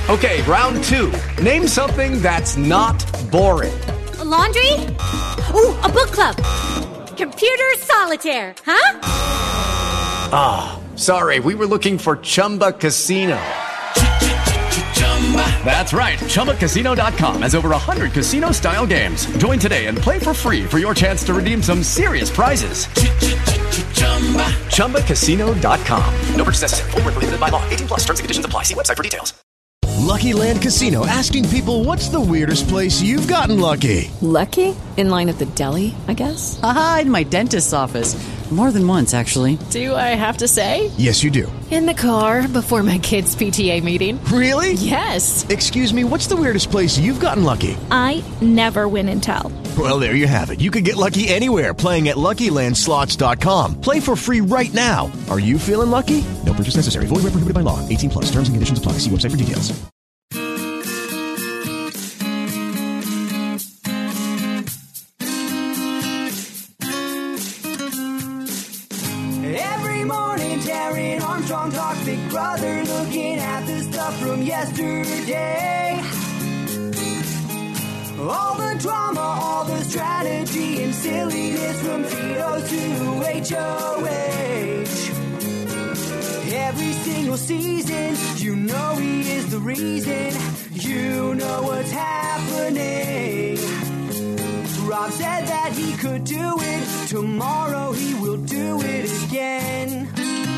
Okay, round two. Name something that's not boring. A laundry? Ooh, a book club. Computer solitaire, huh? Ah, sorry, we were looking for Chumba Casino. That's right, ChumbaCasino.com has over 100 casino-style games. Join today and play for free for your chance to redeem some serious prizes. ChumbaCasino.com. No purchase necessary. Void where prohibited by law. 18 plus. Terms and conditions apply. See website for details. Lucky Land Casino, asking people, what's the weirdest place you've gotten lucky? Lucky? In line at the deli, I guess? Aha, in my dentist's office. More than once, actually. Do I have to say? Yes, you do. In the car before my kids' PTA meeting. Really? Yes. Excuse me, what's the weirdest place you've gotten lucky? I never win and tell. Well, there you have it. You can get lucky anywhere, playing at LuckyLandSlots.com. Play for free right now. Are you feeling lucky? No purchase necessary. Void where prohibited by law. 18 plus. Terms and conditions apply. See website for details. Every morning, Taryn Armstrong talks Big Brother, looking at the stuff from yesterday. All the drama, all the strategy and silliness from Zero to HOH. Every single season, you know he is the reason. You know what's happening. Rob said that he could do it. Tomorrow he will do it again.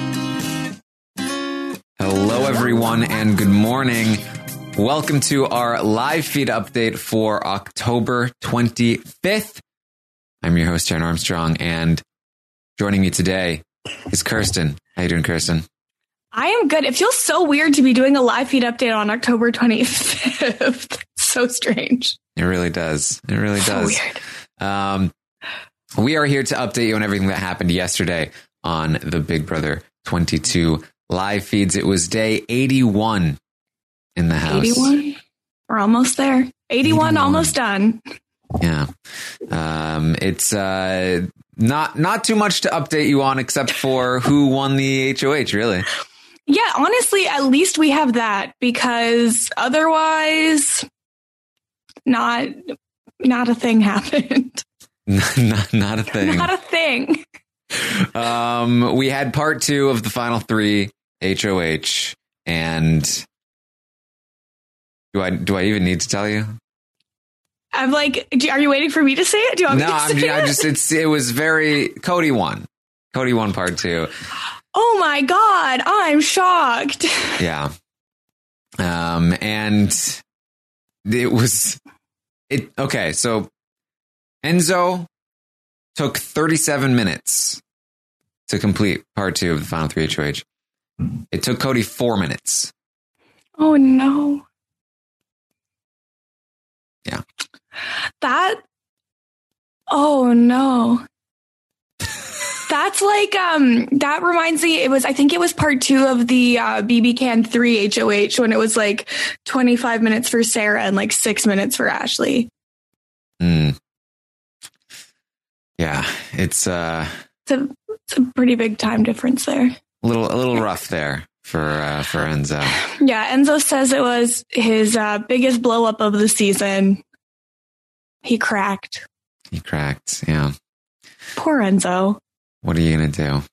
Hello, everyone, and good morning. Welcome to our live feed update for October 25th. I'm your host, Taryn Armstrong, and joining me today is Kirsten. How you doing, Kirsten? I am good. It feels so weird to be doing a live feed update on October 25th. So strange. It really does. It really so does. Weird. We are here to update you on everything that happened yesterday on the Big Brother 22 live feeds. It was day 81 in the house. 81? We're almost there. 81. Almost done. Yeah. It's not too much to update you on except for who won the HOH, really. Yeah, honestly, at least we have that, because otherwise not a thing happened. not a thing. Not a thing. We had part 2 of the final 3 HOH, and do I even need to tell you? I'm like, are you waiting for me to say it? Do you want me to say it? It was very, Cody won. Cody won part 2. Oh my God, I'm shocked. Yeah. And okay, so Enzo took 37 minutes to complete part 2 of the final 3 HOH. It took Cody 4 minutes. Oh no. Yeah. Oh no. That's like, that reminds me, I think it was part 2 of the BB Can 3 HOH, when it was like 25 minutes for Sarah and like 6 minutes for Ashley. Yeah, it's a pretty big time difference there. A little rough there for Enzo. Yeah, Enzo says it was his biggest blow up of the season. He cracked. Yeah. Poor Enzo. What are you going to do?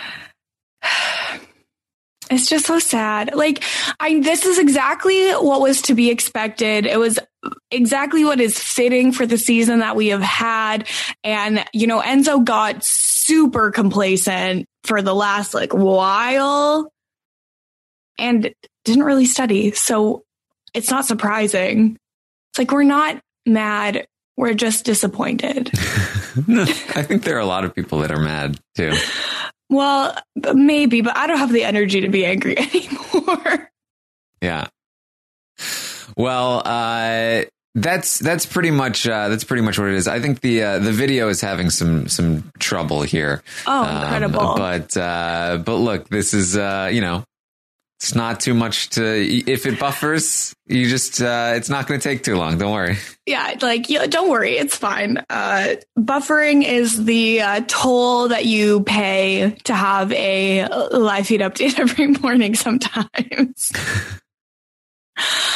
It's just so sad. Like, this is exactly what was to be expected. It was exactly what is fitting for the season that we have had. And, Enzo got super complacent for the last while and didn't really study. So it's not surprising. It's like, we're not mad. We're just disappointed. I think there are a lot of people that are mad too. Well, maybe, but I don't have the energy to be angry anymore. Yeah. Well, that's pretty much what it is. I think the video is having some trouble here. Oh, incredible! But look, this is it's not too much if it buffers, you just it's not going to take too long. Don't worry. Yeah, don't worry, it's fine. Buffering is the toll that you pay to have a live feed update every morning sometimes.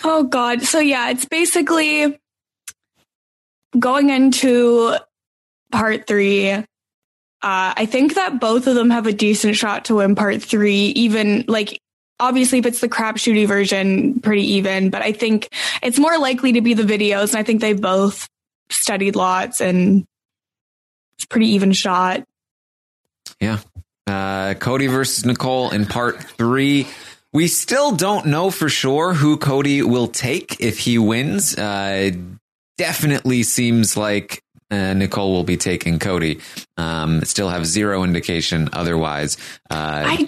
Oh God. So yeah, it's basically going into part 3. I think that both of them have a decent shot to win part 3, even like, obviously if it's the crapshooty version, pretty even, but I think it's more likely to be the videos. And I think they both studied lots and it's a pretty even shot. Yeah. Cody versus Nicole in part 3. We still don't know for sure who Cody will take if he wins. Definitely seems like Nicole will be taking Cody. Still have zero indication otherwise. I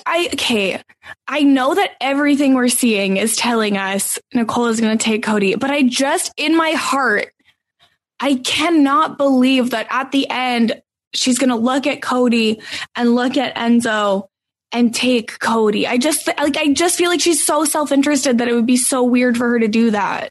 know that everything we're seeing is telling us Nicole is going to take Cody, but I just, in my heart, I cannot believe that at the end, she's going to look at Cody and look at Enzo and take Cody. I just feel like she's so self-interested that it would be so weird for her to do that.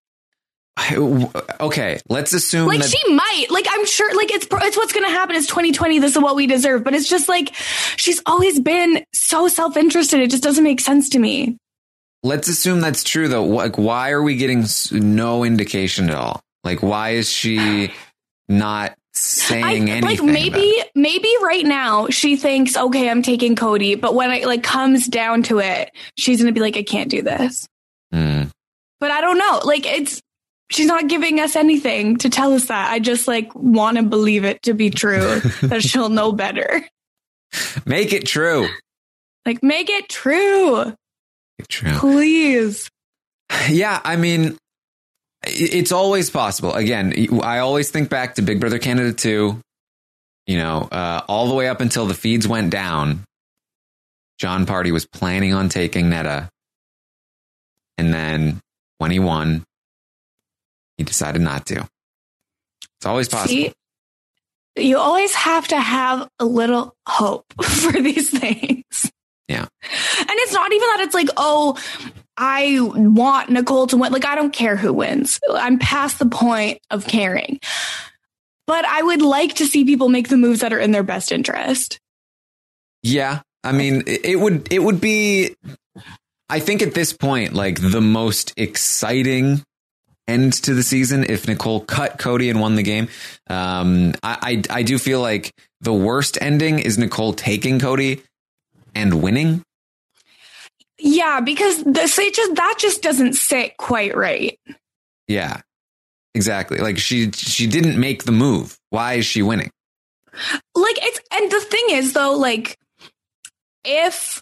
Okay, let's assume like she might, like I'm sure, like it's what's going to happen. It's 2020. This is what we deserve. But it's just like she's always been so self-interested. It just doesn't make sense to me. Let's assume that's true, though. Like, why are we getting no indication at all? Like, why is she not saying anything? Like maybe right now she thinks, okay, I'm taking Cody, but when it like comes down to it, she's going to be like, I can't do this. But I don't know. Like she's not giving us anything to tell us that. I just like want to believe it to be true that she'll know better. Make it true. Like, make it true. Make it true. Please. Yeah, I mean, it's always possible. Again, I always think back to Big Brother Canada 2, you know, all the way up until the feeds went down. John Party was planning on taking Netta. And then when he won, he decided not to. It's always possible. See, you always have to have a little hope for these things. Yeah. And it's not even that it's like, oh, I want Nicole to win. Like, I don't care who wins. I'm past the point of caring. But I would like to see people make the moves that are in their best interest. Yeah. I mean, it would be, I think at this point, like the most exciting end to the season if Nicole cut Cody and won the game. I do feel like the worst ending is Nicole taking Cody and winning. Yeah, because that just doesn't sit quite right. Yeah, exactly. Like she didn't make the move. Why is she winning? Like and the thing is though, like if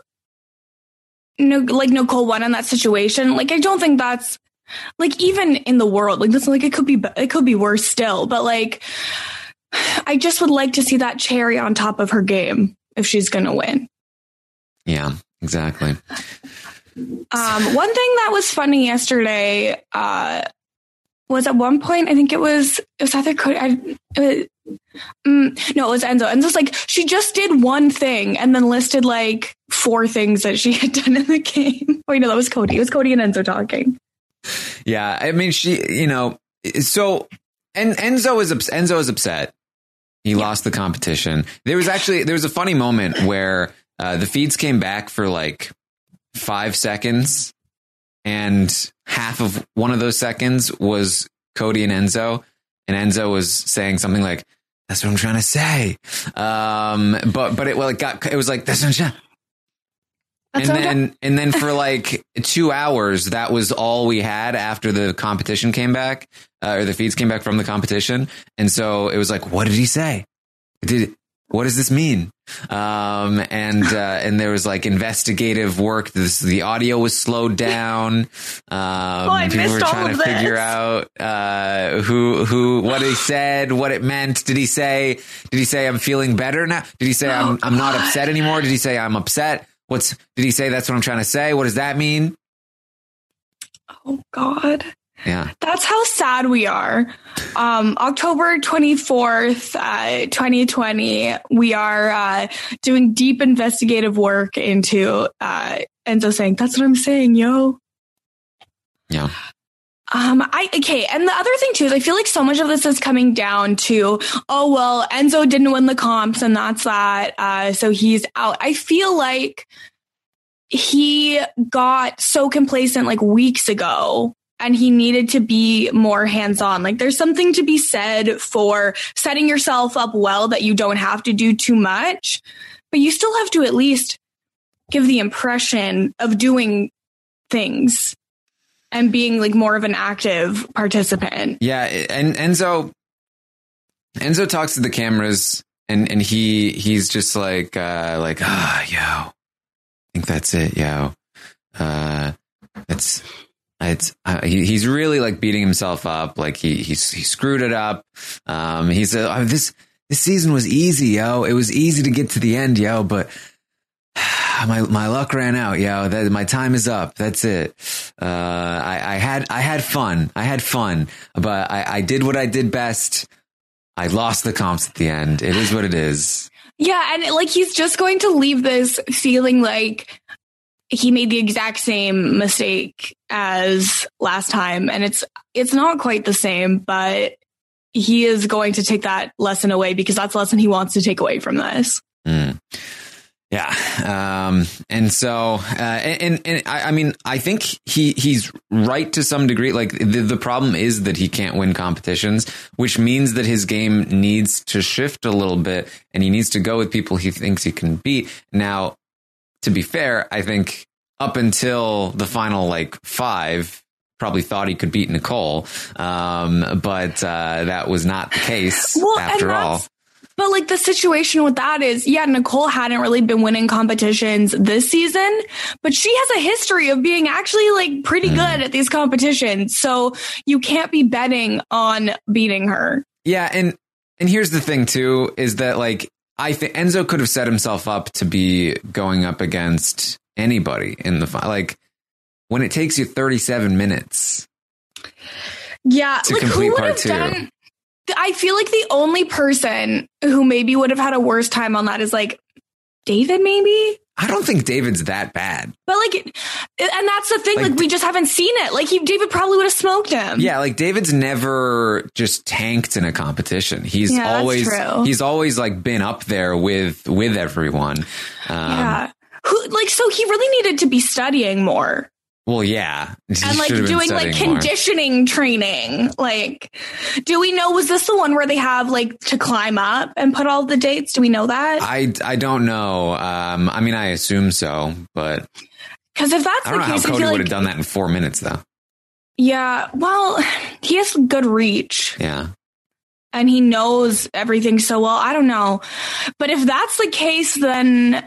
Nicole won in that situation, like I don't think that's like even in the world, like this, like it could be worse still, but like I just would like to see that cherry on top of her game if she's gonna win. Yeah, exactly. One thing that was funny yesterday was at one point, I think it was either Cody. No, it was Enzo. Enzo's like, she just did one thing and then listed like 4 things that she had done in the game. Wait, no, that was Cody. It was Cody and Enzo talking. Yeah, I mean, she, you know, so and Enzo is upset. He lost the competition. There was a funny moment where the feeds came back for like 5 seconds, and half of one of those seconds was Cody and Enzo was saying something like, "That's what I'm trying to say," but it was like, "That's what I'm trying." And then for like 2 hours, that was all we had after the competition came back, or the feeds came back from the competition. And so it was like, what did he say? What does this mean? And there was like investigative work. The audio was slowed down. People were trying to figure out, what he said, what it meant. Did he say I'm feeling better now? Did he say I'm not upset anymore? Did he say I'm upset? Did he say that's what I'm trying to say? What does that mean? Oh God. Yeah. That's how sad we are. October 24th, 2020, we are doing deep investigative work into Enzo saying, "That's what I'm saying, yo." Yeah. And the other thing too is I feel like so much of this is coming down to, oh well, Enzo didn't win the comps and that's that, so he's out. I feel like he got so complacent like weeks ago, and he needed to be more hands-on. Like, there's something to be said for setting yourself up well that you don't have to do too much, but you still have to at least give the impression of doing things and being like more of an active participant. Yeah. And Enzo talks to the cameras and he's just like, yo, I think that's it, yo. He's really like beating himself up. Like he screwed it up. He said, this season was easy, yo. It was easy to get to the end, yo, but my luck ran out, yo. My time is up. That's it. I had fun, but I did what I did best. I lost the comps at the end. It is what it is. Yeah. And like, he's just going to leave this feeling like he made the exact same mistake as last time. And it's not quite the same, but he is going to take that lesson away because that's the lesson he wants to take away from this. Yeah. And so, I mean, I think he's right to some degree. Like the problem is that he can't win competitions, which means that his game needs to shift a little bit and he needs to go with people he thinks he can beat. Now, to be fair, I think up until the final like 5, probably thought he could beat Nicole. But that was not the case after all. But like the situation with that is, yeah, Nicole hadn't really been winning competitions this season, but she has a history of being actually like pretty good at these competitions. So you can't be betting on beating her. Yeah. And here's the thing too, is that like, I think Enzo could have set himself up to be going up against anybody in the final. Like when it takes you 37 minutes. Yeah. To like complete part 2. I feel like the only person who maybe would have had a worse time on that is like David, maybe. I don't think David's that bad. But like, and that's the thing, like we just haven't seen it. Like David probably would have smoked him. Yeah. Like David's never just tanked in a competition. He's always like been up there with everyone. Yeah. So he really needed to be studying more. Well, yeah. And like doing like conditioning training. Like, do we know, was this the one where they have like to climb up and put all the dates? Do we know that? I don't know. I mean, I assume so, but because if that's I don't the know case, how Cody I feel would have done that in 4 minutes though. Yeah. Well, he has good reach. Yeah. And he knows everything so well. I don't know. But if that's the case, then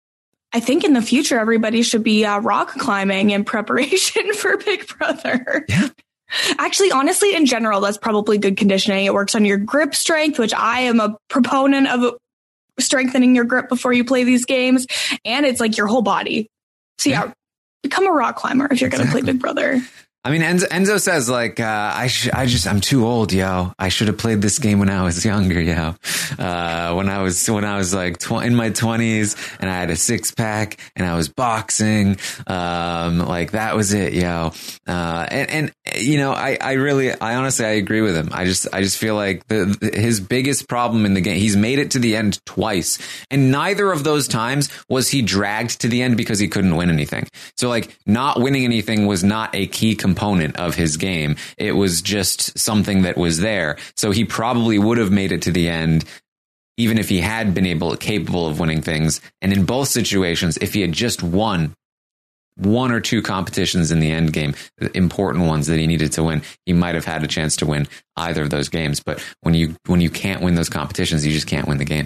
I think in the future, everybody should be rock climbing in preparation for Big Brother. Yeah. Actually, honestly, in general, that's probably good conditioning. It works on your grip strength, which I am a proponent of strengthening your grip before you play these games. And it's like your whole body. So yeah, become a rock climber if you're going to play Big Brother. I mean, Enzo says like, I'm too old, yo. I should have played this game when I was younger, yo. When I was like in my 20s and I had a 6-pack and I was boxing. Like that was it, yo. And you know, I honestly, I agree with him. I just feel like his biggest problem in the game, he's made it to the end twice. And neither of those times was he dragged to the end because he couldn't win anything. So like not winning anything was not a key component of his game. It was just something that was there. So he probably would have made it to the end even if he had been capable of winning things. And in both situations, if he had just won 1 or 2 competitions in the end game, the important ones that he needed to win, he might have had a chance to win either of those games. But when you can't win those competitions, you just can't win the game.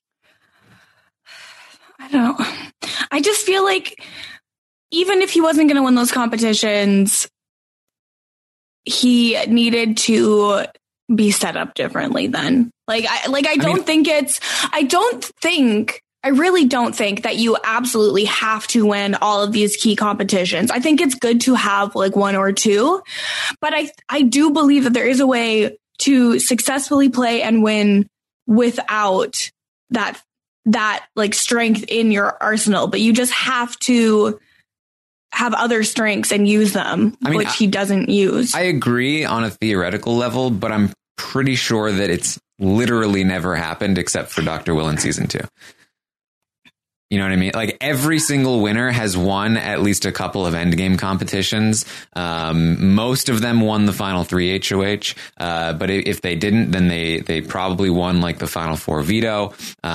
I just feel like even if he wasn't going to win those competitions, he needed to be set up differently then. I really don't think that you absolutely have to win all of these key competitions. I think it's good to have like 1 or 2, but I do believe that there is a way to successfully play and win without that like strength in your arsenal, but you just have to have other strengths and use them, which he doesn't use. I agree on a theoretical level, but I'm pretty sure that it's literally never happened except for Dr. Will in season 2. You know what I mean? Like every single winner has won at least a couple of endgame competitions. Most of them won the final 3 HOH. But if they didn't, then they probably won like the final 4 veto.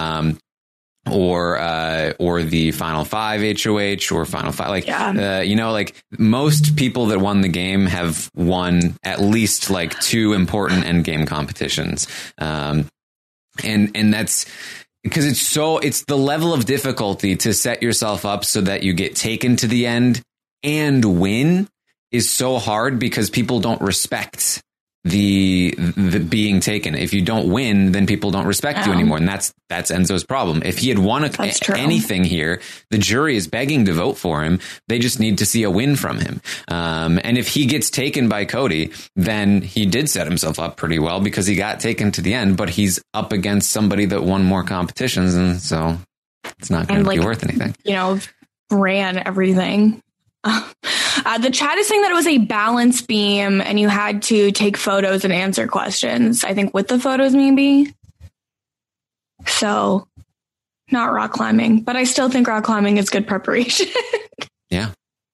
Or the final 5 HOH or final 5, like, like most people that won the game have won at least like 2 important end game competitions. And that's because it's the level of difficulty to set yourself up so that you get taken to the end and win is so hard because people don't respect the being taken. If you don't win, then people don't respect you anymore. And that's Enzo's problem. If he had won anything here, the jury is begging to vote for him. They just need to see a win from him. And if he gets taken by Cody, then he did set himself up pretty well because he got taken to the end, but he's up against somebody that won more competitions. And so it's not going to be worth anything. Ran everything. The chat is saying that it was a balance beam and you had to take photos and answer questions. I think with the photos, maybe. So not rock climbing, but I still think rock climbing is good preparation. Yeah.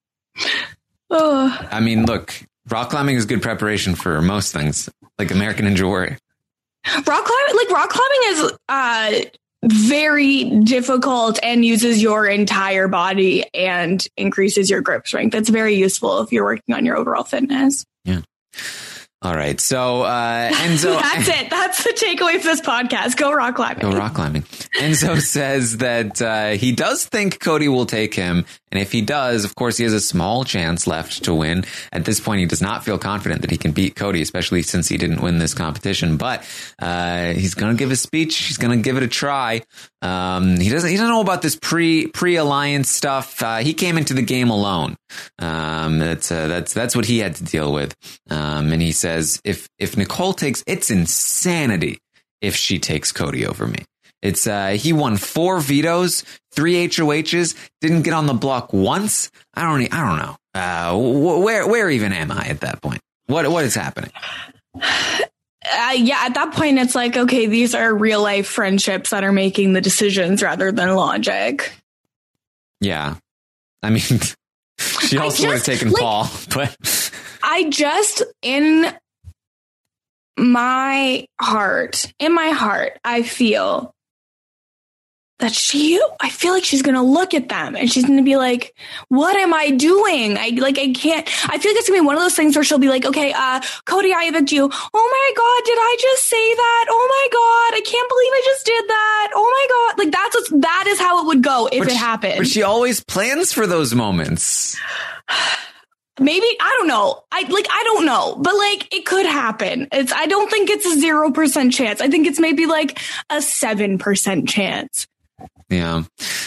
I mean, look, rock climbing is good preparation for most things, like American Ninja Warrior. Rock climbing is very difficult and uses your entire body and increases your grip strength. That's very useful if you're working on your overall fitness. Yeah. All right. So, Enzo. That's it. That's the takeaway for this podcast. Go rock climbing. Go rock climbing. Enzo says that he does think Cody will take him. And if he does, of course, he has a small chance left to win. At this point, he does not feel confident that he can beat Cody, especially since he didn't win this competition. But he's going to give a speech. He's going to give it a try. He doesn't know about this pre-alliance stuff. He came into the game alone. That's what he had to deal with. And he says, if Nicole takes, it's insanity if she takes Cody over me. It's he won 4 vetoes, 3 HOHs, didn't get on the block once. I don't know. Where even am I at that point? What is happening? At that point, it's like, okay, these are real life friendships that are making the decisions rather than logic. Yeah. I mean, she also would have taken Paul, but in my heart, I feel that I feel like she's going to look at them and she's going to be like, what am I doing? I can't, I feel like it's going to be one of those things where she'll be like, okay, Cody, I evict you. Oh my God, did I just say that? Oh my God, I can't believe I just did that. Oh my God. Like that is how it would go if it happened. But she always plans for those moments. Maybe, I don't know. I don't know, but it could happen. I don't think it's a 0% chance. I think it's maybe like a 7% chance. Yeah.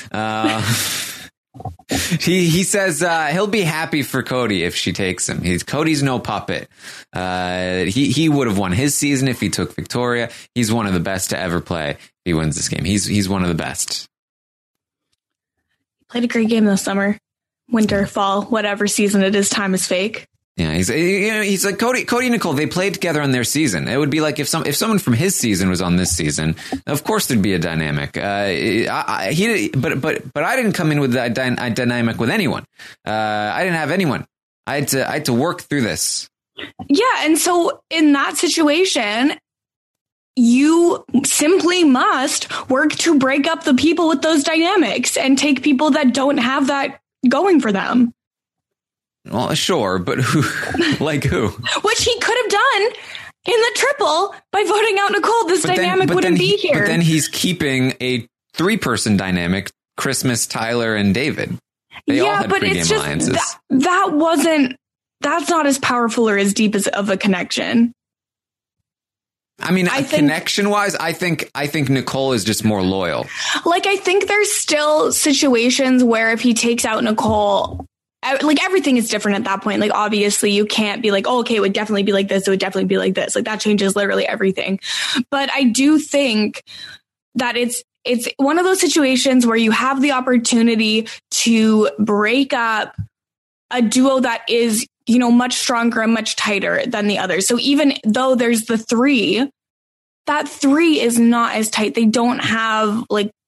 He says he'll be happy for Cody if she takes him. Cody's no puppet. He would have won his season if he took Victoria. He's one of the best to ever play if he wins this game. He's one of the best. Played a great game this summer. Winter, fall, whatever season it is, time is fake. Yeah, he's like Cody and Nicole. They played together on their season. It would be like if someone from his season was on this season. Of course, there'd be a dynamic. But I didn't come in with that dynamic with anyone. I didn't have anyone. I had to work through this. Yeah, and so in that situation, you simply must work to break up the people with those dynamics and take people that don't have that going for them. Well, sure, but who? Like who? Which he could have done in the triple by voting out Nicole. This dynamic wouldn't be here. But then he's keeping a 3-person dynamic: Christmas, Tyler, and David. They all had pregame alliances. That's not as powerful or as deep of a connection. I mean, connection-wise, I think Nicole is just more loyal. I think there's still situations where if he takes out Nicole, everything is different at that point. Obviously, you can't be like, oh, okay, it would definitely be like this. It would definitely be like this. That changes literally everything. But I do think that it's one of those situations where you have the opportunity to break up a duo that is, much stronger and much tighter than the others. So even though there's the 3, that 3 is not as tight. They don't have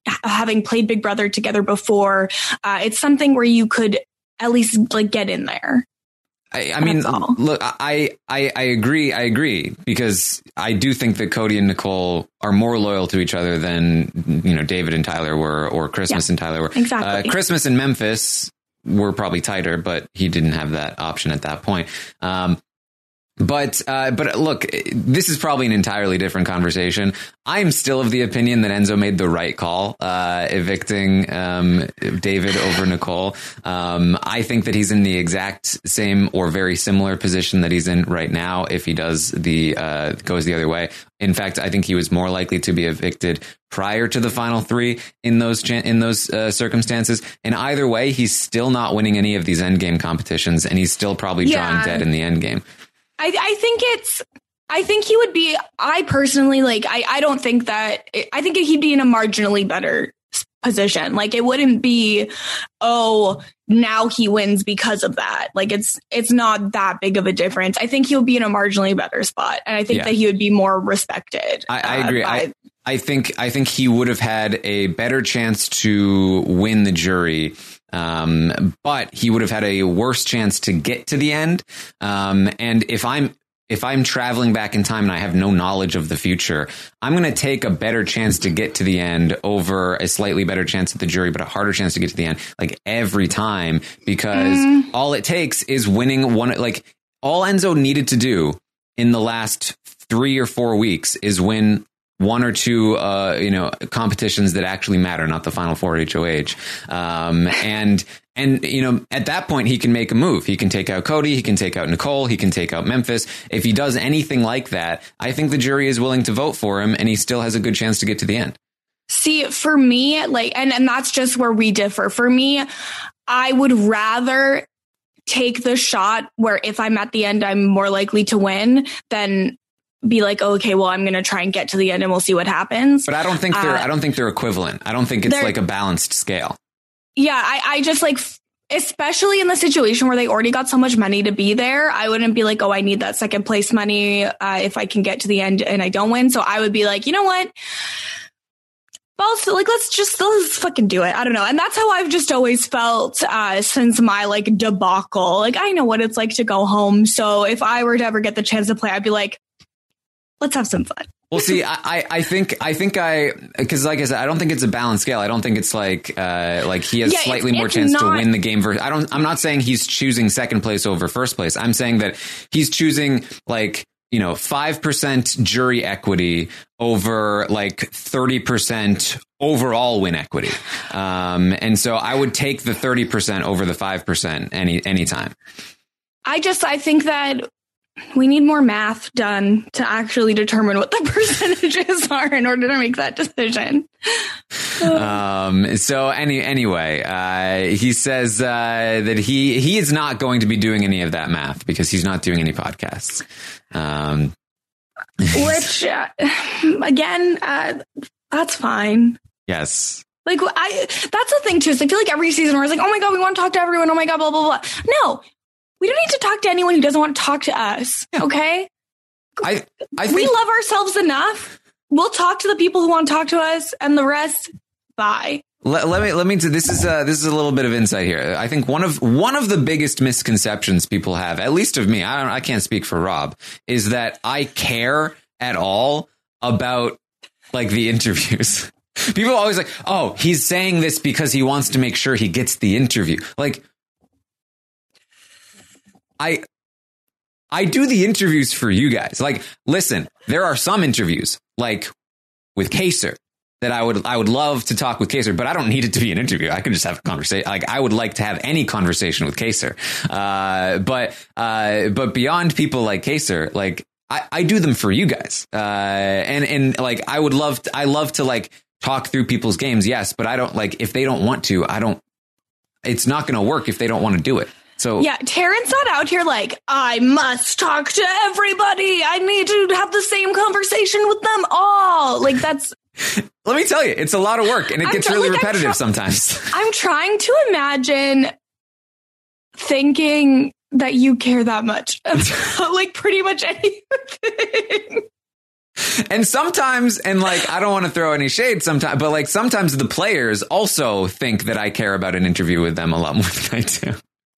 having played Big Brother together before, it's something where you could at least like get in there. I mean, look, I agree because I do think that Cody and Nicole are more loyal to each other than, you know, David and Tyler were, or Christmas and Tyler were. Exactly. Christmas and Memphis were probably tighter, but he didn't have that option at that point. But look, this is probably an entirely different conversation. I'm still of the opinion that Enzo made the right call, evicting David over Nicole. I think that he's in the exact same or very similar position that he's in right now if he does goes the other way. In fact, I think he was more likely to be evicted prior to the final three in those circumstances. And either way, he's still not winning any of these endgame competitions, and he's still probably drawing dead in the endgame. I think he would be, I personally, like, I don't think that, I think he'd be in a marginally better position. Like, it wouldn't be, oh, now he wins because of that. Like, it's not that big of a difference. I think he'll be in a marginally better spot. And I think that he would be more respected. I agree. I think he would have had a better chance to win the jury. But he would have had a worse chance to get to the end. And if I'm traveling back in time and I have no knowledge of the future, I'm going to take a better chance to get to the end over a slightly better chance at the jury, but a harder chance to get to the end, like every time, because all it takes is winning one. Like, all Enzo needed to do in the last 3 or 4 weeks is win one or two, competitions that actually matter, not the final four at HOH. And, you know, at that point, he can make a move. He can take out Cody. He can take out Nicole. He can take out Memphis. If he does anything like that, I think the jury is willing to vote for him, and he still has a good chance to get to the end. See, for me, like, and that's just where we differ. For me, I would rather take the shot where if I'm at the end, I'm more likely to win than be like, oh, okay, well, I'm going to try and get to the end and we'll see what happens. But I don't think they're equivalent. I don't think it's like a balanced scale. Yeah. I just like, especially in the situation where they already got so much money to be there, I wouldn't be like, oh, I need that second place money if I can get to the end and I don't win. So I would be like, you know what? Both, like, let's fucking do it. I don't know. And that's how I've just always felt since my like debacle. Like, I know what it's like to go home. So if I were to ever get the chance to play, I'd be like, let's have some fun. Well, see, I think because like I said, I don't think it's a balanced scale. I don't think it's like he has slightly more chance to win the game. I'm not saying he's choosing second place over first place. I'm saying that he's choosing, like, you know, 5% jury equity over like 30% overall win equity. And so I would take the 30% over the 5% anytime. I think that we need more math done to actually determine what the percentages are in order to make that decision. So anyway, he says that he is not going to be doing any of that math because he's not doing any podcasts. Which, again, that's fine. Yes. Like, that's the thing too. Is I feel like every season we're like, oh my God, we want to talk to everyone. Oh my God, blah, blah, blah. No. We don't need to talk to anyone who doesn't want to talk to us. Okay. I think we love ourselves enough. We'll talk to the people who want to talk to us, and the rest, bye. Let me. This is a little bit of insight here. I think one of the biggest misconceptions people have, at least of me, I can't speak for Rob, is that I care at all about like the interviews. People are always like, oh, he's saying this because he wants to make sure he gets the interview. Like, I do the interviews for you guys. Like, listen, there are some interviews like with Kaser that I would love to talk with Kaser, but I don't need it to be an interview. I can just have a conversation. Like, I would like to have any conversation with Kaser. But beyond people like Kaser, like I do them for you guys. And like, I love to like talk through people's games. Yes. But I don't, like, if they don't want to, it's not going to work if they don't want to do it. So yeah, Terrence not out here like, I must talk to everybody. I need to have the same conversation with them all. Like, that's... Let me tell you, it's a lot of work and it gets really repetitive sometimes. I'm trying to imagine thinking that you care that much about like pretty much anything. And sometimes, and like, I don't want to throw any shade sometimes, but like sometimes the players also think that I care about an interview with them a lot more than I do.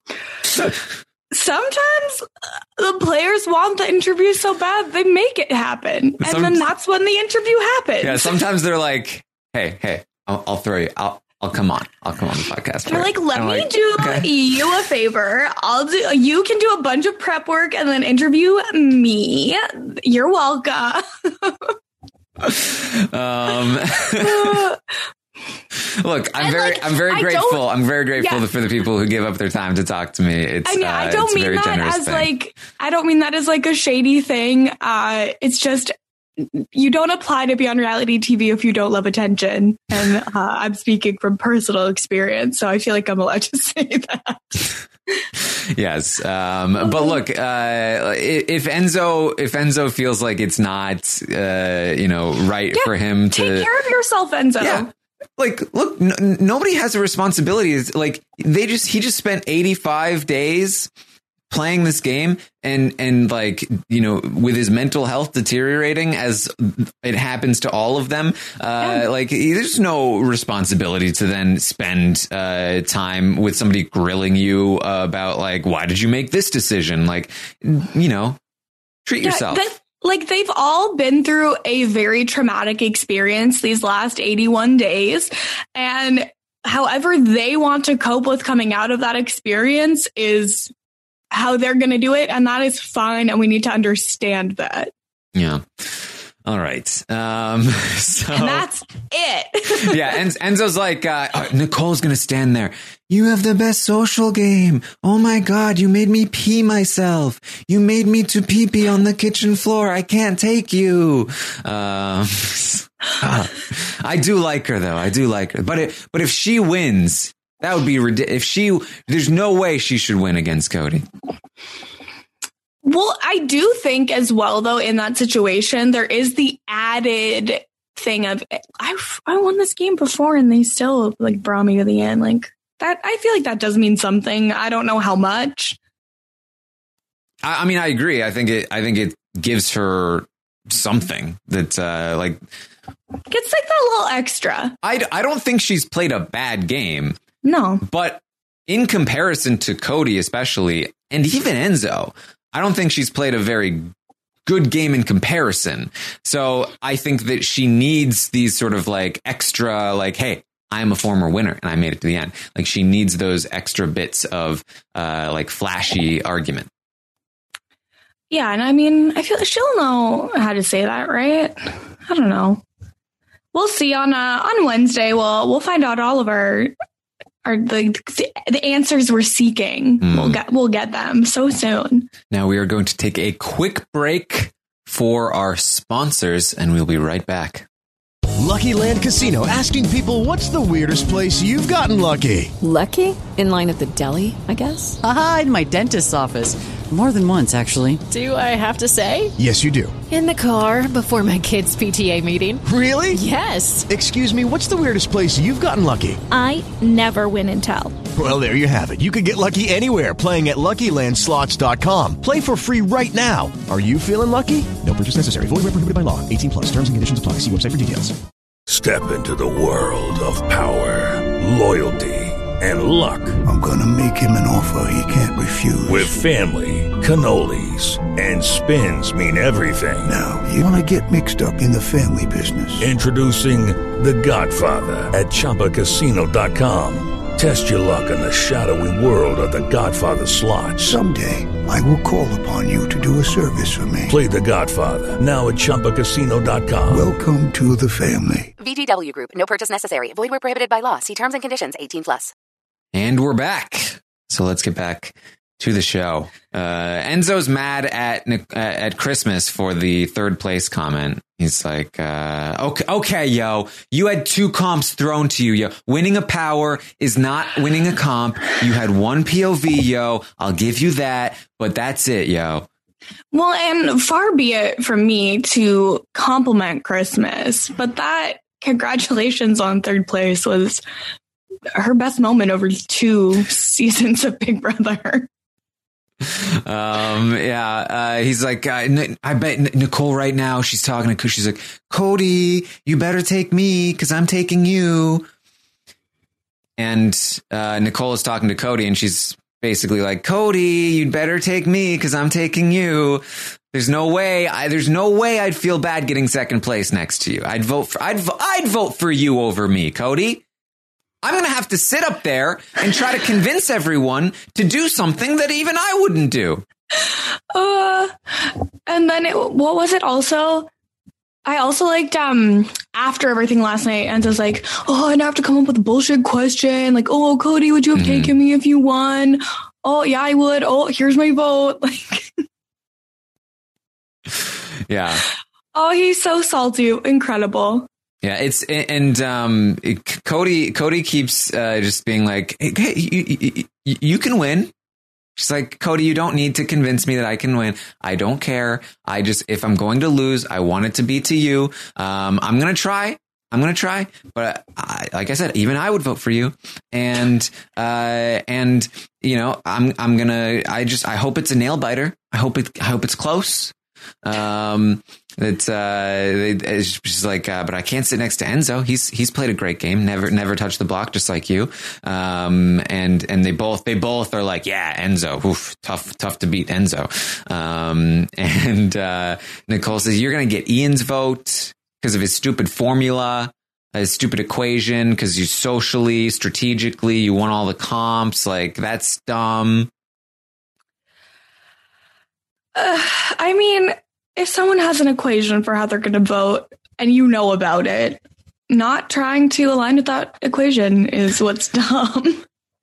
Sometimes the players want the interview so bad they make it happen, and then that's when the interview happens. Yeah, sometimes they're like, "Hey, I'll throw you. I'll come on. I'll come on the podcast." They're like, "Let me do you a favor. You can do a bunch of prep work and then interview me. You're welcome." Look, I'm very grateful. I'm very grateful for the people who give up their time to talk to me. It's, I don't mean that as like, I don't mean that as like a shady thing. It's just, you don't apply to be on reality TV if you don't love attention. And I'm speaking from personal experience, so I feel like I'm allowed to say that. Yes. But look, if Enzo feels like it's not, right for him to take care of yourself, Enzo. Yeah. Like, look, nobody has a responsibility. It's like he just spent 85 days playing this game and like, with his mental health deteriorating as it happens to all of them. Like there's no responsibility to then spend time with somebody grilling you about like, why did you make this decision? Like, treat yourself. Like, they've all been through a very traumatic experience these last 81 days. And however they want to cope with coming out of that experience is how they're going to do it. And that is fine. And we need to understand that. Yeah. All right. So and that's it. Yeah. Enzo's like, Nicole's going to stand there. You have the best social game. Oh my God. You made me pee myself. You made me to pee on the kitchen floor. I can't take you. I do like her though. I do like her. But if she wins, that would be ridiculous. There's no way she should win against Cody. Well, I do think as well, though, in that situation, there is the added thing of I won this game before and they still like brought me to the end. Like that, I feel like that does mean something. I don't know how much. I mean, I agree. I think it gives her something that like gets like that little extra. I don't think she's played a bad game. No, but in comparison to Cody, especially, and even Enzo, I don't think she's played a very good game in comparison. So I think that she needs these sort of like extra, like, hey, I'm a former winner and I made it to the end. Like she needs those extra bits of like flashy argument. Yeah. And I mean, I feel like she'll know how to say that, right? I don't know. We'll see on Wednesday. We'll find out all of the answers we're seeking. We'll get them so soon. Now we are going to take a quick break for our sponsors, and we'll be right back. Lucky Land Casino, asking people, what's the weirdest place you've gotten lucky? Lucky? In line at the deli, I guess? Aha, in my dentist's office. More than once, actually. Do I have to say? Yes, you do. In the car before my kids' PTA meeting. Really? Yes. Excuse me, what's the weirdest place you've gotten lucky? I never win and tell. Well, there you have it. You can get lucky anywhere, playing at LuckyLandSlots.com. Play for free right now. Are you feeling lucky? No purchase necessary. Void where prohibited by law. 18 plus. Terms and conditions apply. See website for details. Step into the world of power, loyalty, and luck. I'm gonna make him an offer he can't refuse. With family, cannolis, and spins mean everything. Now, you wanna get mixed up in the family business. Introducing The Godfather at ChumbaCasino.com. Test your luck in the shadowy world of The Godfather slot. Someday, I will call upon you to do a service for me. Play The Godfather, now at ChumbaCasino.com. Welcome to the family. VGW Group. No purchase necessary. Void where prohibited by law. See terms and conditions. 18 plus. And we're back. So let's get back to the show. Enzo's mad at Christmas for the third place comment. He's like, okay, yo, you had 2 comps thrown to you, yo. Winning a power is not winning a comp. You had 1 POV, yo. I'll give you that, but that's it, yo. Well, and far be it from me to compliment Christmas, but that congratulations on third place was her best moment over 2 seasons of Big Brother. He's like, I bet Nicole right now, she's talking to Cody. She's like, Cody, you better take me because I'm taking you. And Nicole is talking to Cody and she's basically like, Cody, you'd better take me because I'm taking you. There's no way I'd feel bad getting second place next to you. I'd vote for you over me, Cody. I'm going to have to sit up there and try to convince everyone to do something that even I wouldn't do. And then what was it also? I also liked, after everything last night, Enzo's like, oh, I'd have to come up with a bullshit question. Like, oh, Cody, would you have taken me if you won? Oh, yeah, I would. Oh, here's my vote. Like, yeah. Oh, he's so salty. Incredible. Yeah, Cody keeps just being like, hey, you can win. She's like, Cody, you don't need to convince me that I can win. I don't care. If I'm going to lose, I want it to be to you. I'm going to try. But like I said, even I would vote for you. And you know, I hope it's a nail biter. I hope it's close. It's just like, but I can't sit next to Enzo. He's played a great game. Never touched the block, just like you. And they both are like, yeah, Enzo, oof, tough to beat Enzo. And Nicole says, you're going to get Ian's vote because of his stupid formula, his stupid equation, because you socially, strategically, you won all the comps. Like, that's dumb. I mean, if someone has an equation for how they're going to vote and you know about it, not trying to align with that equation is what's dumb.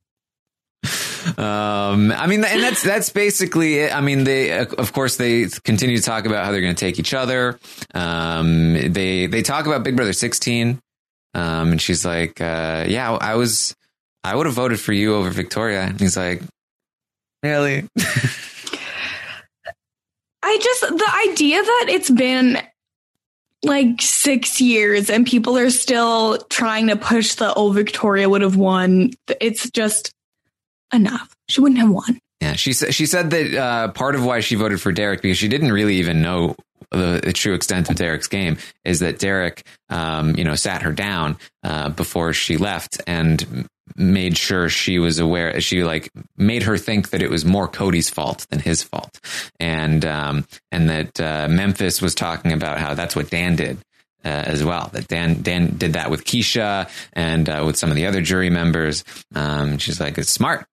I mean, and that's basically it. I mean, they continue to talk about how they're going to take each other. They talk about Big Brother 16. And she's like, yeah, I would have voted for you over Victoria. And he's like, really? The idea that it's been like 6 years and people are still trying to push Victoria would have won. It's just enough. She wouldn't have won. Yeah, she said that part of why she voted for Derek, because she didn't really even know the true extent of Derek's game, is that Derek, sat her down before she left and made sure she was aware. She made her think that it was more Cody's fault than his fault, and that Memphis was talking about how that's what Dan did as well. That Dan did that with Keisha and with some of the other jury members. She's like, it's smart.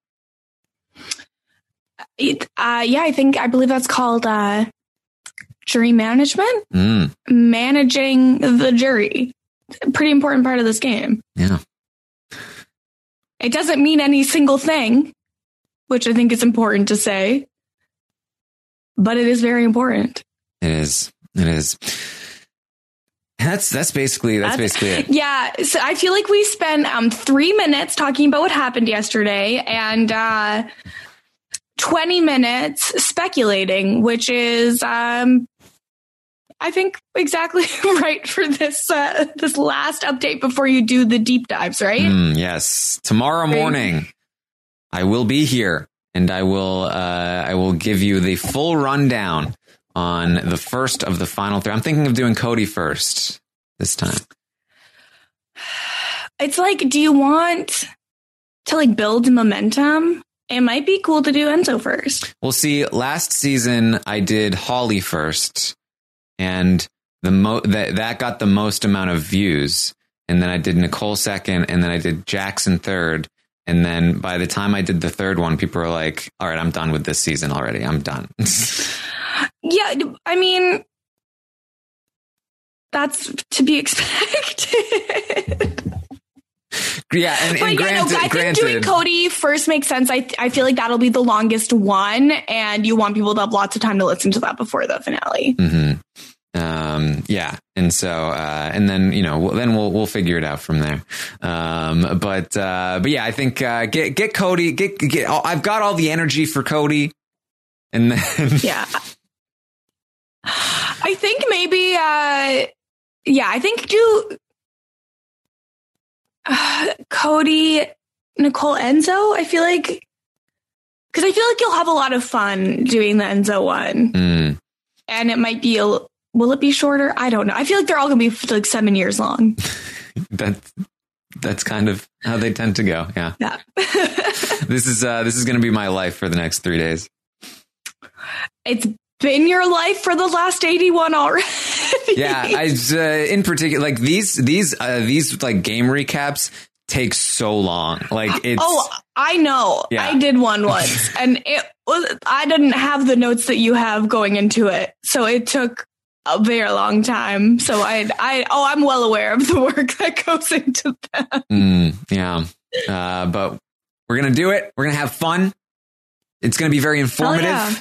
I believe that's called jury management. Managing the jury. A pretty important part of this game. Yeah. It doesn't mean any single thing, which I think is important to say, but it is very important. It is. That's basically it. Yeah. So I feel like we spent 3 minutes talking about what happened yesterday and 20 minutes speculating, which is, I think, exactly right for this last update before you do the deep dives, right? Yes. Tomorrow morning, I will be here and I will give you the full rundown on the first of the final three. I'm thinking of doing Cody first this time. It's like, do you want to build momentum? It might be cool to do Enzo first. Well, see, last season I did Holly first. And that got the most amount of views. And then I did Nicole second. And then I did Jackson third. And then by the time I did the third one, people were like, all right, I'm done with this season already. I'm done. Yeah, I mean, that's to be expected. Yeah, and granted, I think doing Cody first makes sense. I feel like that'll be the longest one, and you want people to have lots of time to listen to that before the finale. Mm-hmm. Yeah, and so and then then we'll figure it out from there. But yeah, I think get Cody. Get. I've got all the energy for Cody, and then yeah, I think maybe I think do. Cody, Nicole, Enzo. I feel like Because I feel like you'll have a lot of fun doing the Enzo one. And it might be will it be shorter? I don't know. I feel like they're all going to be like 7 years long. That's kind of how they tend to go. Yeah. This is going to be my life for the next 3 days. It's been your life for the last 81 already. Yeah. In particular, like these like game recaps take so long. Like it's. Oh, I know. Yeah. I did one once and I didn't have the notes that you have going into it. So it took a very long time. So I'm well aware of the work that goes into that. Yeah. But we're going to do it. We're going to have fun. It's going to be very informative. Yeah.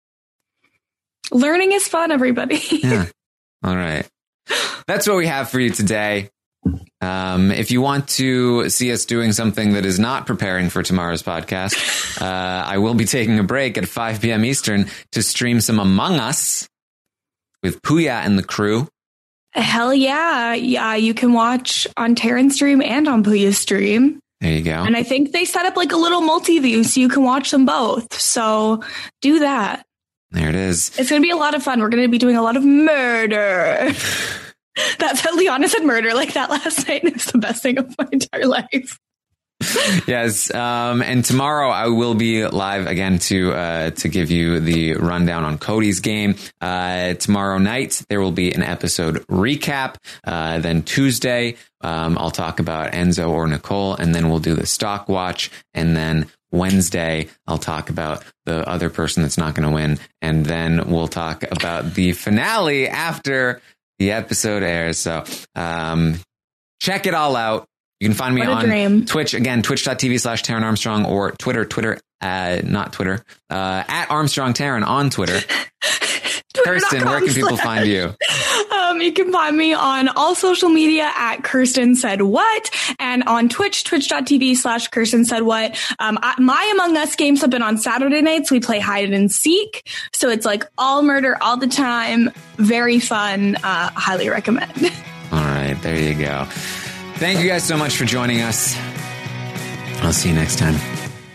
Learning is fun, everybody. Yeah. All right. That's what we have for you today. If you want to see us doing something that is not preparing for tomorrow's podcast, I will be taking a break at 5 p.m. Eastern to stream some Among Us with Puya and the crew. Hell yeah. Yeah, you can watch on Terran's stream and on Puya's stream. There you go. And I think they set up like a little multi-view so you can watch them both. So do that. There it is. It's going to be a lot of fun. We're going to be doing a lot of murder. That's how Liana said murder like that last night. It's the best thing of my entire life. Yes. And tomorrow I will be live again to give you the rundown on Cody's game. Tomorrow night, there will be an episode recap. Then Tuesday, I'll talk about Enzo or Nicole, and then we'll do the stock watch. And then Wednesday, I'll talk about the other person that's not going to win. And then we'll talk about the finale after the episode airs. So check it all out. You can find me on Twitch, again, twitch.tv/Taran Armstrong, or Twitter, not Twitter, at Armstrong Taran on Twitter. Kirsten, where can people find you? You can find me on all social media at Kirsten Said What, and on Twitch, twitch.tv/Kirsten Said What. My Among Us games have been on Saturday nights. We play hide and seek. So it's like all murder all the time. Very fun. Highly recommend. All right. There you go. Thank you guys so much for joining us. I'll see you next time.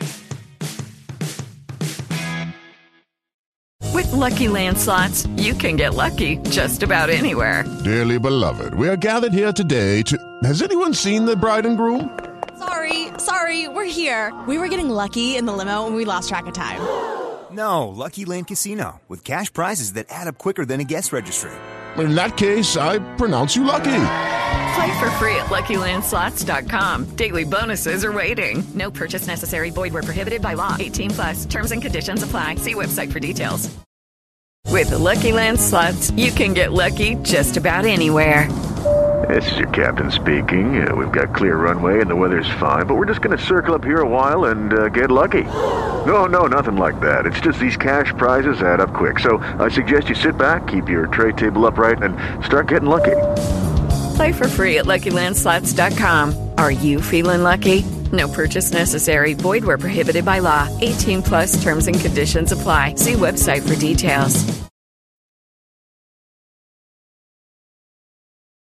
With Lucky Land Slots, you can get lucky just about anywhere. Dearly beloved, we are gathered here today to... Has anyone seen the bride and groom? Sorry, we're here. We were getting lucky in the limo and we lost track of time. No, Lucky Land Casino, with cash prizes that add up quicker than a guest registry. In that case, I pronounce you lucky. Play for free at LuckyLandSlots.com. Daily bonuses are waiting. No purchase necessary. Void where prohibited by law. 18+. Terms and conditions apply. See website for details. With Lucky Land Slots, you can get lucky just about anywhere. This is your captain speaking. We've got clear runway and the weather's fine, but we're just going to circle up here a while and get lucky. No, nothing like that. It's just these cash prizes add up quick. So I suggest you sit back, keep your tray table upright, and start getting lucky. Play for free at LuckyLandSlots.com. Are you feeling lucky? No purchase necessary. Void where prohibited by law. 18+ terms and conditions apply. See website for details.